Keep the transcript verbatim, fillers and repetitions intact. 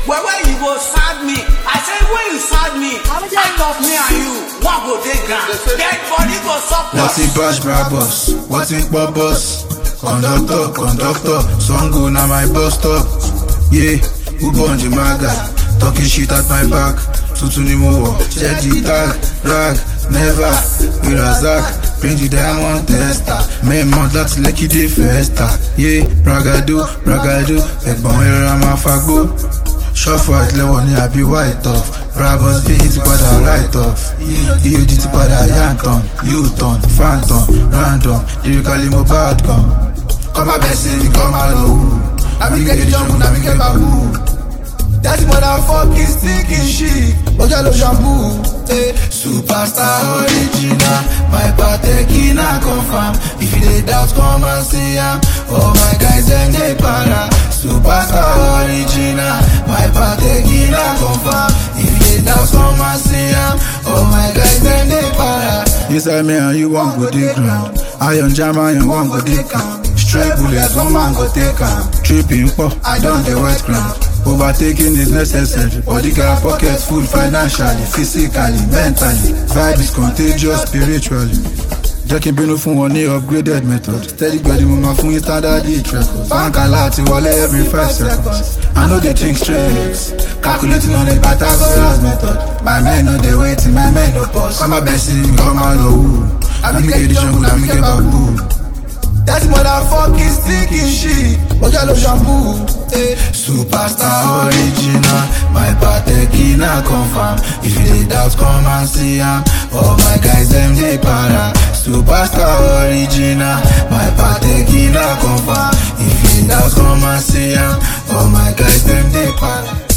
Well, when you go sad me, I say when you sad me, out of me and you, one go take ground. Dead body go suck. What's in bash brabos? What's in bubbles? Conductor, conductor, song go na my bus stop. Yeah, who go on the maga? Talking shit at my back. Tutu ni mo, check the tag, rag, never, we razak, bring the diamond tester. Main month that's lucky day festa. Yeah, bragado, bragado, ẹ̀gbọ́n era ma fagbo. Shuffle at level ni abi white off. Brabos be hit padà right off. E O G ti padà yanton, U-turn, phantom, random, lyrically mo bad gun. Come my best say you come out of who. I be get the jump, I be get babu. That motherfucking stinky shit. Ojalo shampoo. Hey, superstar original. My patekina confirm. If you dey doubt, come and see am. Oh my guys, them they para. Superstar original. My patekina confirm. If you dey doubt, come and see am. Oh my guys, them they para. You say me and you want go dig ground. Iron jam and you want go dig ground. Straight bullets, one man go take am. Tripping pop, I don't the wet ground. Overtaking is necessary. Body got pockets full financially, physically, mentally. Vibe is contagious spiritually. Jackie Bino fún wọn ní upgraded method. Steady body mo ma fún yín standard hit record. Bank alert wọlé every five seconds. I know they think straight. Calculating on the Pythagoras method. My men no dey waiting, my men no pause. Come my best in, come out of who. I be get the jungle, I be get babu. That motherfucking stinky shit. Ojalo shampoo. Hey, superstar original. My patekina confirm. If you dey doubt, come and see am. Oh my guys, them they para. Superstar original. My patekina confirm. If you dey doubt, come and see am. Oh my guys, them they para.